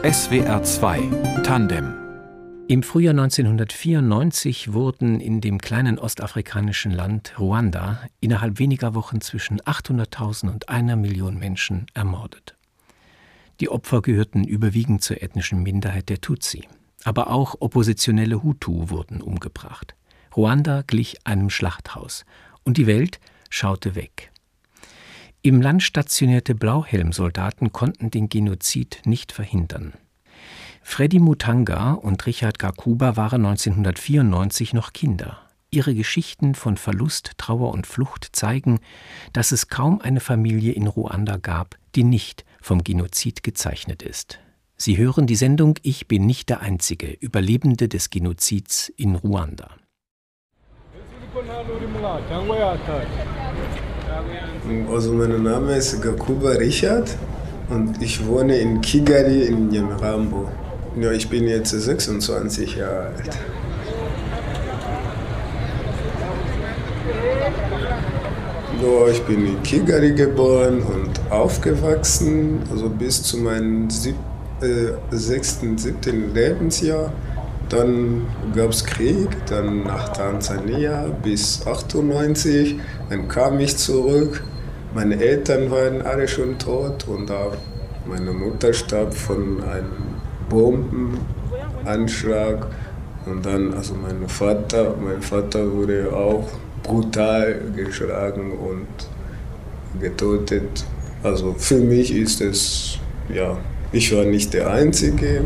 SWR 2 Tandem. Im Frühjahr 1994 wurden in dem kleinen ostafrikanischen Land Ruanda innerhalb weniger Wochen zwischen 800.000 und 1 Million Menschen ermordet. Die Opfer gehörten überwiegend zur ethnischen Minderheit der Tutsi. Aber auch oppositionelle Hutu wurden umgebracht. Ruanda glich einem Schlachthaus und die Welt schaute weg. Im Land stationierte Blauhelmsoldaten konnten den Genozid nicht verhindern. Freddy Mutanga und Richard Gakuba waren 1994 noch Kinder. Ihre Geschichten von Verlust, Trauer und Flucht zeigen, dass es kaum eine Familie in Ruanda gab, die nicht vom Genozid gezeichnet ist. Sie hören die Sendung »Ich bin nicht der Einzige«, Überlebende des Genozids in Ruanda. Also mein Name ist Gakuba Richard und ich wohne in Kigali in Nyamirambo. Ja, ich bin jetzt 26 Jahre alt. Ja, ich bin in Kigali geboren und aufgewachsen, also bis zu meinem 6., 7. Lebensjahr. Dann gab es Krieg, dann nach Tansania bis 1998. Dann kam ich zurück. Meine Eltern waren alle schon tot und auch meine Mutter starb von einem Bombenanschlag. Und dann, also mein Vater wurde auch brutal geschlagen und getötet. Also für mich ist es, ja, ich war nicht der Einzige.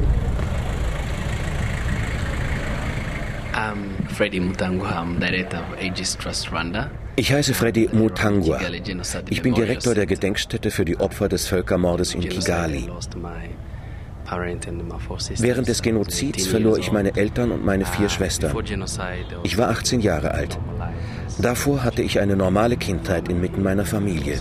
Ich heiße Freddy Mutangwa. Ich bin Direktor der Gedenkstätte für die Opfer des Völkermordes in Kigali. Während des Genozids verlor ich meine Eltern und meine 4 Schwestern. Ich war 18 Jahre alt. Davor hatte ich eine normale Kindheit inmitten meiner Familie.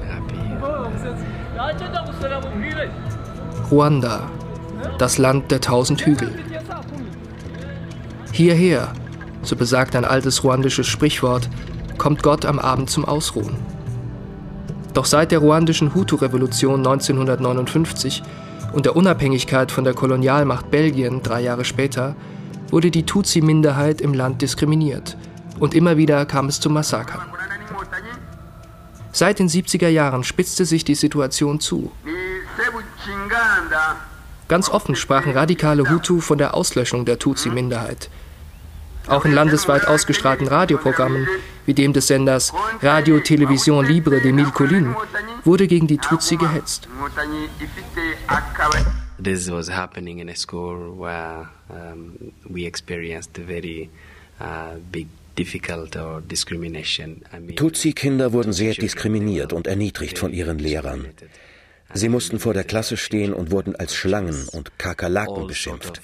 Ruanda, das Land der 1000 Hügel. Hierher, so besagt ein altes ruandisches Sprichwort, kommt Gott am Abend zum Ausruhen. Doch seit der ruandischen Hutu-Revolution 1959 und der Unabhängigkeit von der Kolonialmacht Belgien 3 Jahre später wurde die Tutsi-Minderheit im Land diskriminiert und immer wieder kam es zu Massakern. Seit den 70er Jahren spitzte sich die Situation zu. Ganz offen sprachen radikale Hutu von der Auslöschung der Tutsi-Minderheit. Auch in landesweit ausgestrahlten Radioprogrammen, wie dem des Senders Radio Télévision Libre des Mille Collines, wurde gegen die Tutsi gehetzt. This was happening in a school where we experienced a very big difficult or discrimination. Tutsi-Kinder wurden sehr diskriminiert und erniedrigt von ihren Lehrern. Sie mussten vor der Klasse stehen und wurden als Schlangen und Kakerlaken beschimpft.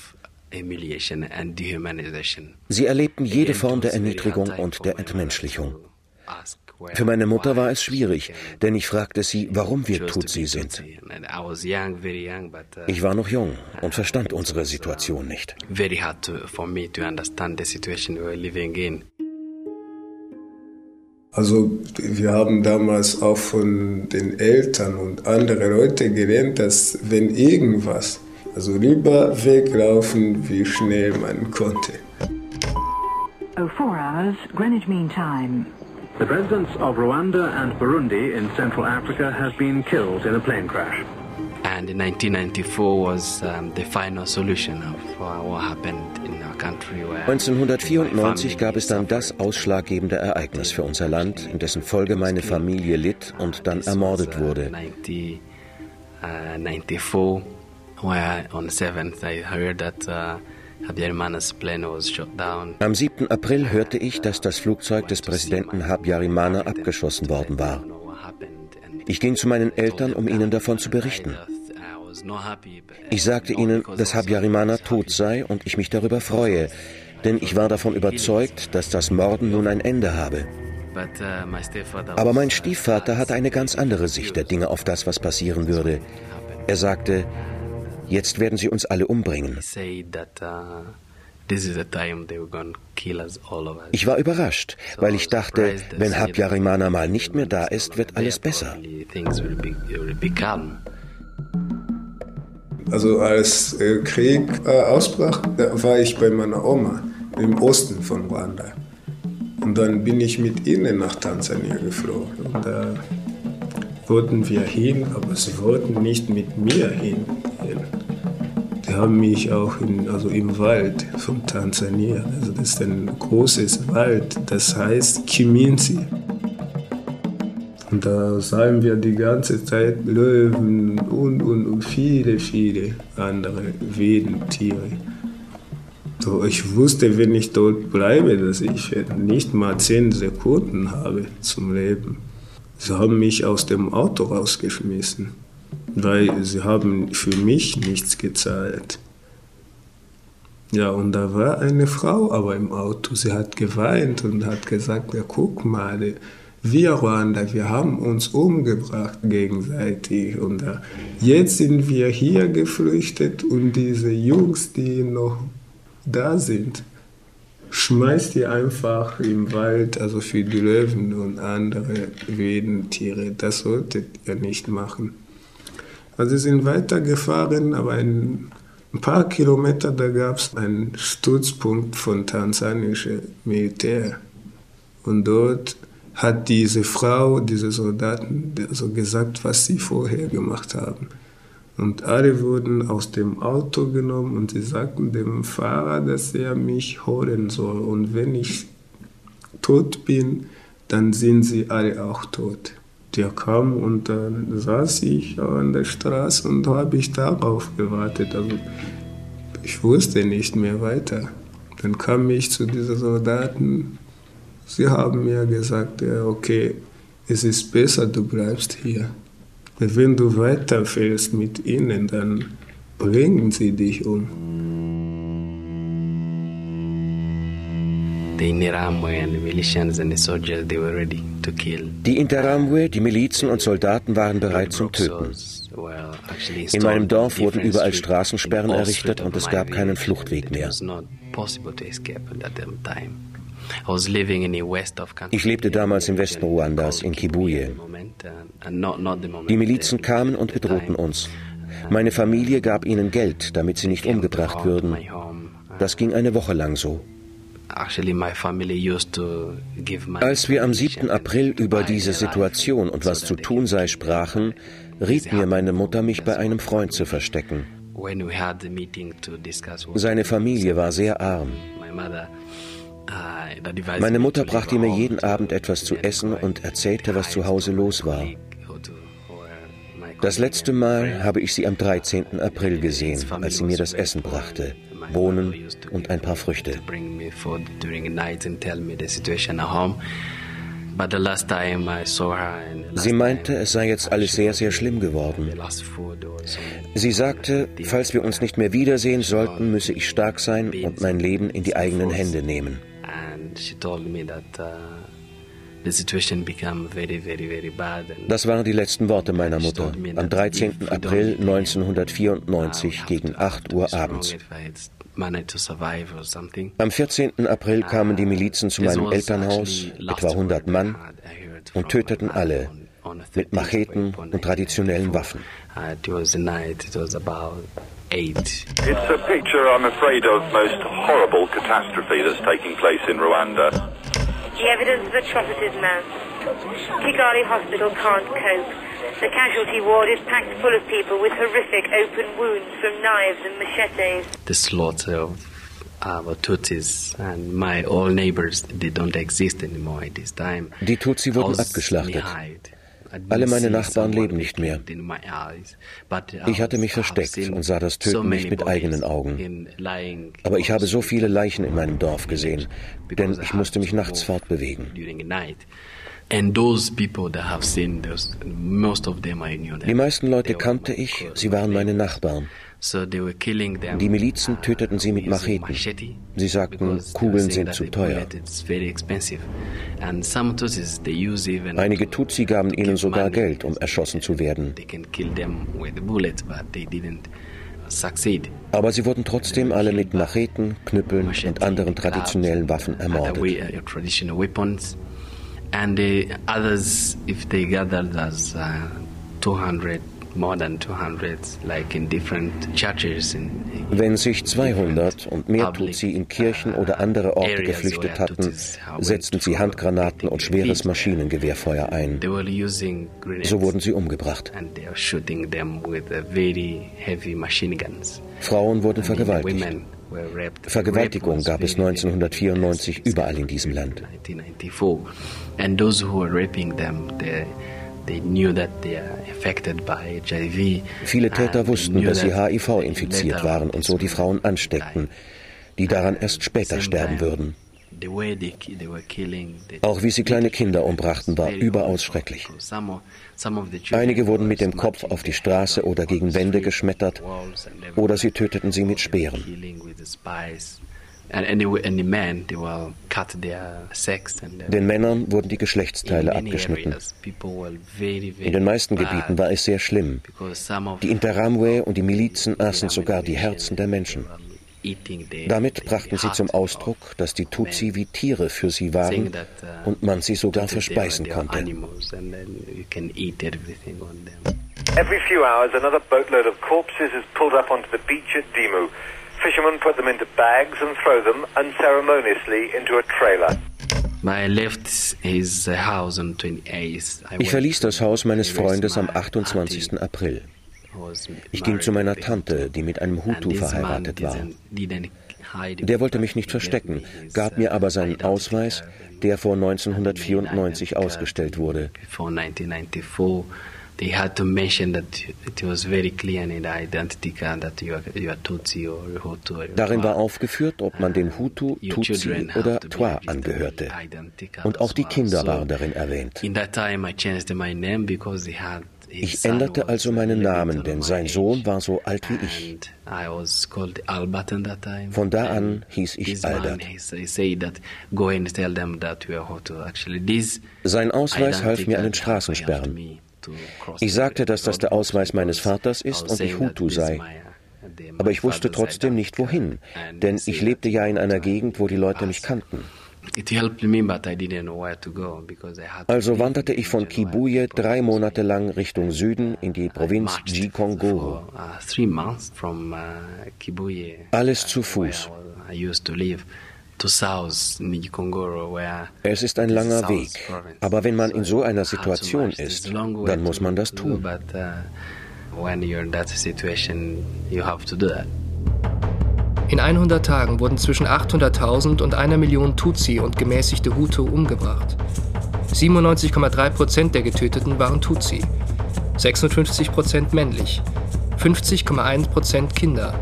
Sie erlebten jede Form der Erniedrigung und der Entmenschlichung. Für meine Mutter war es schwierig, denn ich fragte sie, warum wir Tutsi sind. Ich war noch jung und verstand unsere Situation nicht. Also wir haben damals auch von den Eltern und anderen Leuten gelernt, dass wenn irgendwas, also lieber weglaufen, wie schnell man konnte. 4 hours, Greenwich Mean Time. The presidents of Rwanda and Burundi in Central Africa have been killed in a plane crash. And in 1994 was the final solution of what happened in our country. 1994 gab es dann das ausschlaggebende Ereignis für unser Land, in dessen Folge meine Familie litt und dann ermordet wurde. 1994, where on 7th I heard that Habyarimana's plane was shot down. Am 7. April hörte ich, dass das Flugzeug des Präsidenten Habyarimana abgeschossen worden war. Ich ging zu meinen Eltern, um ihnen davon zu berichten. Ich sagte ihnen, dass Habyarimana tot sei und ich mich darüber freue, denn ich war davon überzeugt, dass das Morden nun ein Ende habe. Aber mein Stiefvater hatte eine ganz andere Sicht der Dinge auf das, was passieren würde. Er sagte, jetzt werden sie uns alle umbringen. Ich war überrascht, weil ich dachte, wenn Habyarimana mal nicht mehr da ist, wird alles besser. Also als Krieg ausbrach, da war ich bei meiner Oma im Osten von Ruanda. Und dann bin ich mit ihnen nach Tansania geflogen. Und da wollten wir hin, aber sie wollten nicht mit mir hin. Die haben mich auch im Wald von Tansania, also das ist ein großes Wald, das heißt Kiminzi. Und da sahen wir die ganze Zeit Löwen und viele, viele andere wilde Tiere. So, ich wusste, wenn ich dort bleibe, dass ich nicht mal 10 Sekunden habe zum Leben. Sie haben mich aus dem Auto rausgeschmissen, weil sie haben für mich nichts gezahlt. Ja, und da war eine Frau aber im Auto, sie hat geweint und hat gesagt, ja, guck mal, wir Ruanda, wir haben uns umgebracht gegenseitig und jetzt sind wir hier geflüchtet und diese Jungs, die noch da sind, schmeißt ihr einfach im Wald, also für die Löwen und andere wilden Tiere. Das solltet ihr nicht machen. Also sie sind weitergefahren, aber ein paar Kilometer, da gab es einen Stützpunkt von tansanischem Militär. Und dort hat diese Frau, diese Soldaten also gesagt, was sie vorher gemacht haben. Und alle wurden aus dem Auto genommen und sie sagten dem Fahrer, dass er mich holen soll. Und wenn ich tot bin, dann sind sie alle auch tot. Der kam und dann saß ich an der Straße und habe ich darauf gewartet. Also ich wusste nicht mehr weiter. Dann kam ich zu diesen Soldaten. Sie haben mir gesagt, ja, okay, es ist besser, du bleibst hier. Wenn du weiterfährst mit ihnen, dann bringen sie dich um. The Interahamwe and the militians and the soldiers, they were ready to kill. Die Interahamwe, die Milizen und Soldaten waren bereit zum Töten. In meinem Dorf wurden überall Straßensperren errichtet und es gab keinen Fluchtweg mehr. Ich lebte damals im Westen Ruandas, in Kibuye. Die Milizen kamen und bedrohten uns. Meine Familie gab ihnen Geld, damit sie nicht umgebracht würden. Das ging eine Woche lang so. Als wir am 7. April über diese Situation und was zu tun sei sprachen, riet mir meine Mutter, mich bei einem Freund zu verstecken. Seine Familie war sehr arm. Meine Mutter brachte mir jeden Abend etwas zu essen und erzählte, was zu Hause los war. Das letzte Mal habe ich sie am 13. April gesehen, als sie mir das Essen brachte, Bohnen und ein paar Früchte. Sie meinte, es sei jetzt alles sehr, sehr schlimm geworden. Sie sagte, falls wir uns nicht mehr wiedersehen sollten, müsse ich stark sein und mein Leben in die eigenen Hände nehmen. Das waren die letzten Worte meiner Mutter am 13. April 1994 gegen 8 Uhr abends. Am 14. April kamen die Milizen zu meinem Elternhaus, etwa 100 Mann, und töteten alle mit Macheten und traditionellen Waffen. It's a picture, I'm afraid, of most horrible catastrophe that's taking place in Rwanda. The evidence of atrocities mounts. Kigali Hospital can't cope. The casualty ward is packed full of people with horrific open wounds from knives and machetes. The slaughter of Tutsis and my old neighbors, they don't exist anymore at this time. Die Tutsi wurden abgeschlachtet. Alle meine Nachbarn leben nicht mehr. Ich hatte mich versteckt und sah das Töten nicht mit eigenen Augen. Aber ich habe so viele Leichen in meinem Dorf gesehen, denn ich musste mich nachts fortbewegen. Die meisten Leute kannte ich, sie waren meine Nachbarn. Die Milizen töteten sie mit Macheten. Sie sagten, Kugeln sind zu teuer. Einige Tutsi gaben ihnen sogar Geld, um erschossen zu werden. Aber sie wurden trotzdem alle mit Macheten, Knüppeln und anderen traditionellen Waffen ermordet. And the others, if they gathered as 200 Wenn sich 200 und mehr Tutsi in Kirchen oder andere Orte geflüchtet hatten, setzten sie Handgranaten und schweres Maschinengewehrfeuer ein. So wurden sie umgebracht. Frauen wurden vergewaltigt. Vergewaltigung gab es 1994 überall in diesem Land. Viele Täter wussten, dass sie HIV infiziert waren und so die Frauen ansteckten, die daran erst später sterben würden. Auch wie sie kleine Kinder umbrachten, war überaus schrecklich. Einige wurden mit dem Kopf auf die Straße oder gegen Wände geschmettert, oder sie töteten sie mit Speeren. Den Männern wurden die Geschlechtsteile abgeschnitten. In den meisten Gebieten war es sehr schlimm. Die Interamwe und die Milizen aßen sogar die Herzen der Menschen. Damit brachten sie zum Ausdruck, dass die Tutsi wie Tiere für sie waren und man sie sogar verspeisen konnte. Every few hours another boatload of corpses is pulled up onto the beach at Dimu. Fishermen put them into bags and throw them unceremoniously into a trailer. Ich verließ das Haus meines Freundes am 28. April. Ich ging zu meiner Tante, die mit einem Hutu verheiratet war. Der wollte mich nicht verstecken, gab mir aber seinen Ausweis, der vor 1994 ausgestellt wurde. Darin war aufgeführt, ob man den Hutu, Tutsi oder Twa angehörte. Und auch die Kinder waren darin erwähnt. Ich änderte also meinen Namen, denn sein Sohn war so alt wie ich. Von da an hieß ich Albert. Sein Ausweis half mir an den Straßensperren. Ich sagte, dass das der Ausweis meines Vaters ist und ich Hutu sei. Aber ich wusste trotzdem nicht, wohin, denn ich lebte ja in einer Gegend, wo die Leute mich kannten. Also wanderte ich von Kibuye 3 Monate lang Richtung Süden in die Provinz Gikongoro. Alles zu Fuß. Es ist ein langer Weg, aber wenn man in so einer Situation ist, dann muss man das tun. In 100 Tagen wurden zwischen 800.000 und 1 Million Tutsi und gemäßigte Hutu umgebracht. 97,3% der Getöteten waren Tutsi, 56% männlich, 50,1% Kinder,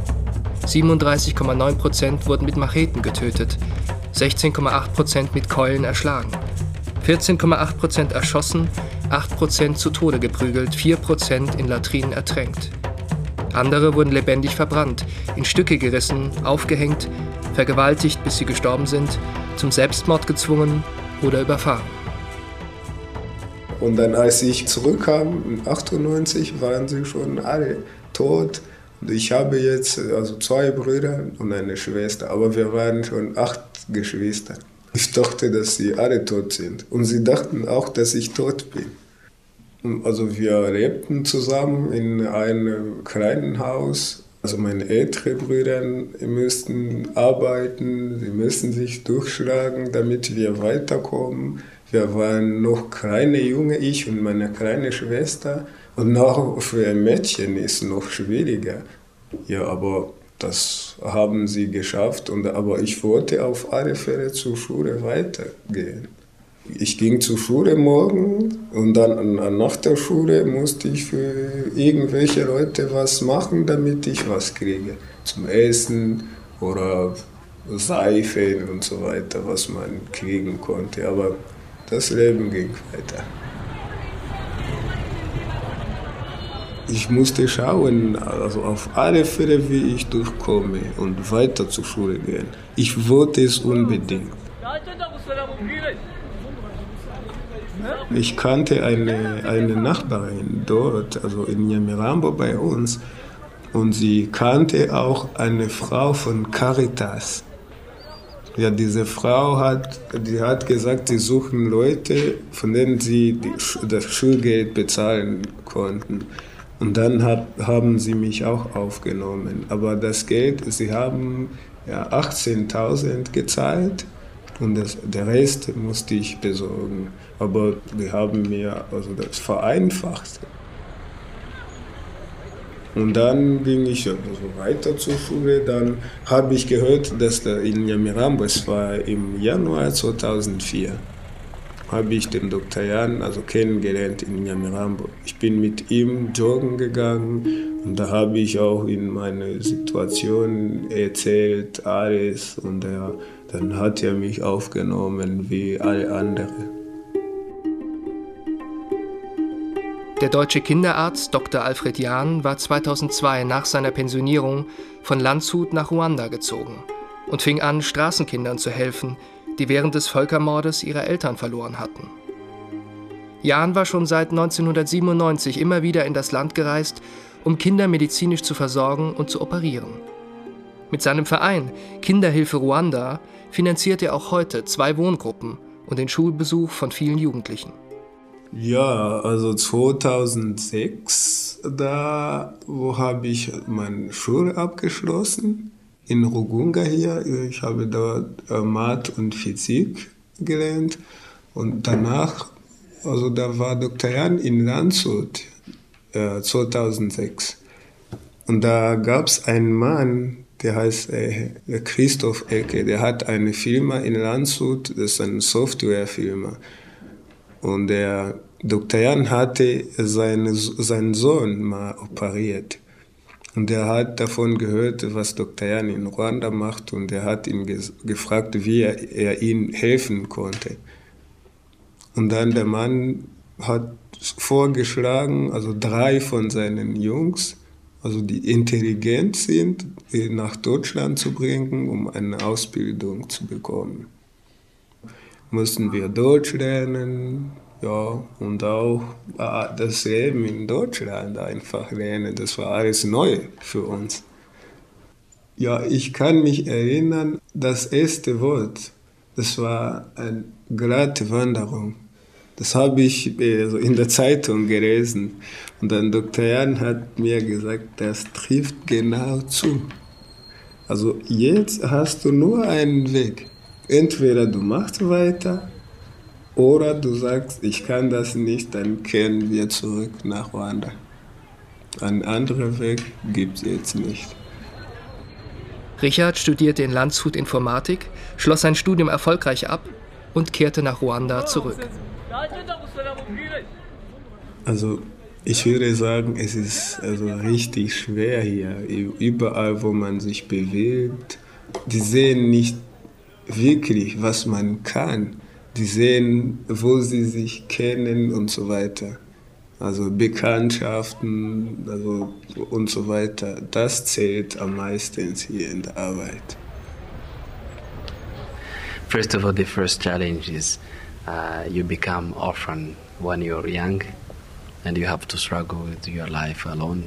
37,9% wurden mit Macheten getötet, 16,8% mit Keulen erschlagen, 14,8% erschossen, 8% zu Tode geprügelt, 4% in Latrinen ertränkt. Andere wurden lebendig verbrannt, in Stücke gerissen, aufgehängt, vergewaltigt, bis sie gestorben sind, zum Selbstmord gezwungen oder überfahren. Und dann, als ich zurückkam, 1998, waren sie schon alle tot. Und ich habe jetzt also 2 Brüder und eine Schwester, aber wir waren schon 8 Geschwister. Ich dachte, dass sie alle tot sind. Und sie dachten auch, dass ich tot bin. Also wir lebten zusammen in einem kleinen Haus. Also meine älteren Brüder müssten arbeiten, sie müssten sich durchschlagen, damit wir weiterkommen. Wir waren noch kleine Junge, ich und meine kleine Schwester. Und noch für ein Mädchen ist es noch schwieriger. Ja, aber das haben sie geschafft. Aber ich wollte auf alle Fälle zur Schule weitergehen. Ich ging zur Schule morgen und dann nach der Schule musste ich für irgendwelche Leute was machen, damit ich was kriege. Zum Essen oder Seife und so weiter, was man kriegen konnte. Aber das Leben ging weiter. Ich musste schauen, also auf alle Fälle, wie ich durchkomme und weiter zur Schule gehen. Ich wollte es unbedingt. Ich kannte eine Nachbarin dort, also in Nyamirambo bei uns, und sie kannte auch eine Frau von Caritas. Ja, diese Frau hat gesagt, sie suchen Leute, von denen sie das Schulgeld bezahlen konnten. Und dann haben sie mich auch aufgenommen. Aber das Geld, sie haben ja 18.000 gezahlt und der Rest musste ich besorgen. Aber die haben mir also das vereinfacht. Und dann ging ich also weiter zur Schule. Dann habe ich gehört, dass da in Nyamirambo, es war im Januar 2004, habe ich den Dr. Jan also kennengelernt in Nyamirambo. Ich bin mit ihm joggen gegangen und da habe ich auch in meine Situation erzählt, alles. Und dann hat er mich aufgenommen wie alle anderen. Der deutsche Kinderarzt Dr. Alfred Jahn war 2002 nach seiner Pensionierung von Landshut nach Ruanda gezogen und fing an, Straßenkindern zu helfen, die während des Völkermordes ihre Eltern verloren hatten. Jahn war schon seit 1997 immer wieder in das Land gereist, um Kinder medizinisch zu versorgen und zu operieren. Mit seinem Verein Kinderhilfe Ruanda finanziert er auch heute 2 Wohngruppen und den Schulbesuch von vielen Jugendlichen. Ja, also 2006, wo habe ich meine Schule abgeschlossen, in Rugunga hier. Ich habe dort Mathe und Physik gelernt. Und danach, also da war Dr. Jan in Landshut 2006. Und da gab es einen Mann, der heißt Christoph Ecke, der hat eine Firma in Landshut, das ist eine Softwarefirma. Und der Dr. Jan hatte seinen Sohn mal operiert. Und er hat davon gehört, was Dr. Jan in Ruanda macht. Und er hat ihn gefragt, wie er ihm helfen konnte. Und dann der Mann hat vorgeschlagen, also 3 von seinen Jungs, also die intelligent sind, nach Deutschland zu bringen, um eine Ausbildung zu bekommen. Mussten wir Deutsch lernen, ja, und auch das Leben in Deutschland einfach lernen. Das war alles neu für uns. Ja, ich kann mich erinnern, das erste Wort, das war eine glatte Wanderung. Das habe ich in der Zeitung gelesen. Und dann Dr. Jan hat mir gesagt, das trifft genau zu. Also jetzt hast du nur einen Weg. Entweder du machst weiter oder du sagst, ich kann das nicht, dann kehren wir zurück nach Ruanda. Einen anderen Weg gibt es jetzt nicht. Richard studierte in Landshut Informatik, schloss sein Studium erfolgreich ab und kehrte nach Ruanda zurück. Also ich würde sagen, es ist also richtig schwer hier. Überall, wo man sich bewegt, die sehen nicht wirklich, was man kann. Die sehen, wo sie sich kennen und so weiter. Also Bekanntschaften also und so weiter. Das zählt am meisten hier in der Arbeit. First of all, the first challenge is you become orphan when you're young and you have to struggle with your life alone.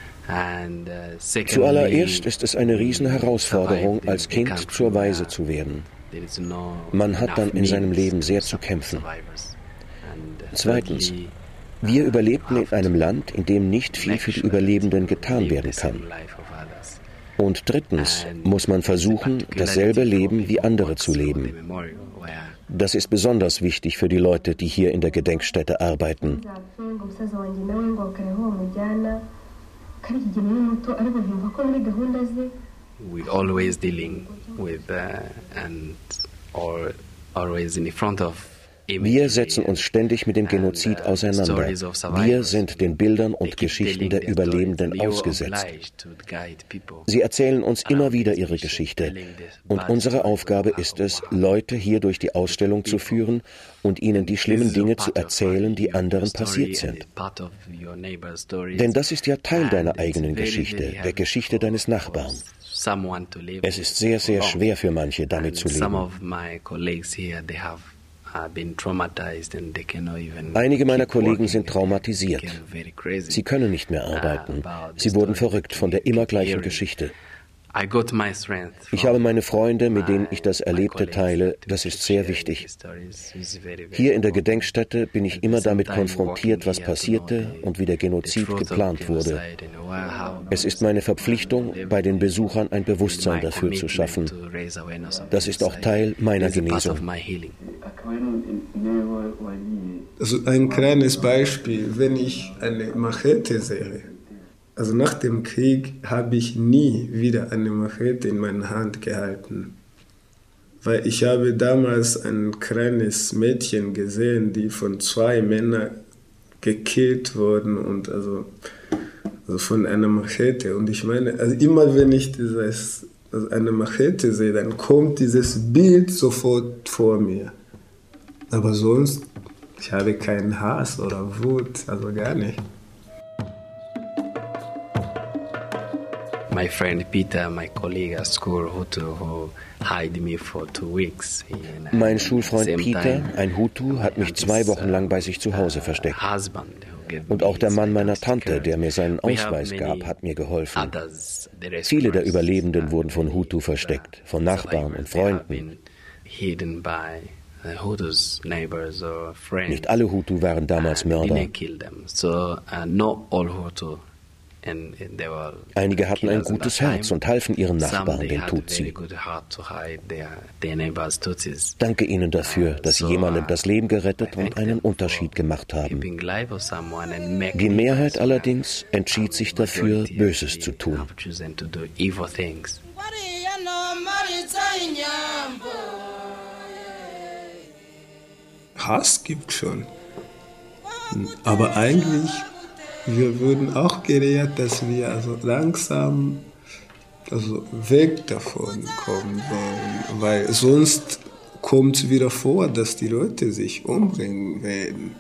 Zuallererst ist es eine Riesenherausforderung, als Kind zur Waise zu werden. Man hat dann in seinem Leben sehr zu kämpfen. Zweitens, wir überlebten in einem Land, in dem nicht viel für die Überlebenden getan werden kann. Und drittens muss man versuchen, dasselbe Leben wie andere zu leben. Das ist besonders wichtig für die Leute, die hier in der Gedenkstätte arbeiten. We're always dealing with and always in front of. Wir setzen uns ständig mit dem Genozid auseinander. Wir sind den Bildern und Geschichten der Überlebenden ausgesetzt. Sie erzählen uns immer wieder ihre Geschichte. Und unsere Aufgabe ist es, Leute hier durch die Ausstellung zu führen und ihnen die schlimmen Dinge zu erzählen, die anderen passiert sind. Denn das ist ja Teil deiner eigenen Geschichte, der Geschichte deines Nachbarn. Es ist sehr, sehr schwer für manche, damit zu leben. Einige meiner Kollegen sind traumatisiert. Sie können nicht mehr arbeiten. Sie wurden verrückt von der immer gleichen Geschichte. Ich habe meine Freunde, mit denen ich das Erlebte teile, das ist sehr wichtig. Hier in der Gedenkstätte bin ich immer damit konfrontiert, was passierte und wie der Genozid geplant wurde. Es ist meine Verpflichtung, bei den Besuchern ein Bewusstsein dafür zu schaffen. Das ist auch Teil meiner Genesung. Also ein kleines Beispiel, wenn ich eine Machete sehe. Also nach dem Krieg habe ich nie wieder eine Machete in meiner Hand gehalten. Weil ich habe damals ein kleines Mädchen gesehen, die von 2 Männern gekillt wurden und also von einer Machete. Und ich meine, also immer wenn ich eine Machete sehe, dann kommt dieses Bild sofort vor mir. Aber sonst, ich habe keinen Hass oder Wut, also gar nicht. My friend Peter, my colleague at school, Hutu, who hid me for 2 weeks. Mein Schulfreund Peter, ein Hutu, hat mich 2 Wochen lang bei sich zu Hause versteckt. Und auch der Mann meiner Tante, der mir seinen Ausweis gab, hat mir geholfen. Viele der Überlebenden wurden von Hutu versteckt, von Nachbarn und Freunden. Nicht alle Hutu waren damals Mörder. Einige hatten ein gutes Herz und halfen ihren Nachbarn, den Tutsi. Danke Ihnen dafür, dass Sie jemandem das Leben gerettet und einen Unterschied gemacht haben. Die Mehrheit allerdings entschied sich dafür, Böses zu tun. Hass gibt schon. Aber eigentlich, wir würden auch gelehrt, dass wir also langsam weg davon kommen wollen, weil sonst kommt es wieder vor, dass die Leute sich umbringen werden.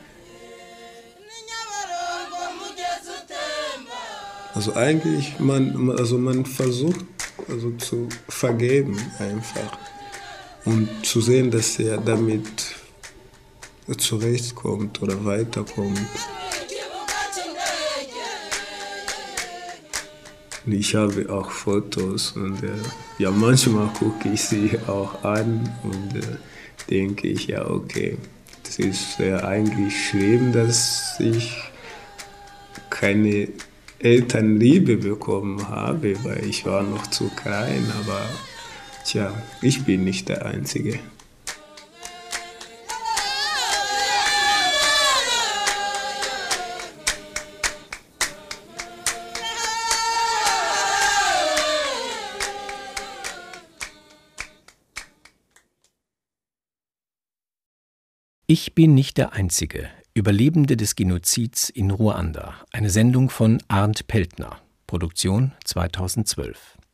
Also eigentlich, man versucht zu vergeben einfach und zu sehen, dass er damit zurechtkommt oder weiterkommt. Ich habe auch Fotos und manchmal gucke ich sie auch an und denke ich, ja okay, das ist eigentlich schlimm, dass ich keine Elternliebe bekommen habe, weil ich war noch zu klein, aber ich bin nicht der Einzige. Ich bin nicht der Einzige. Überlebende des Genozids in Ruanda. Eine Sendung von Arndt Peltner. Produktion 2012.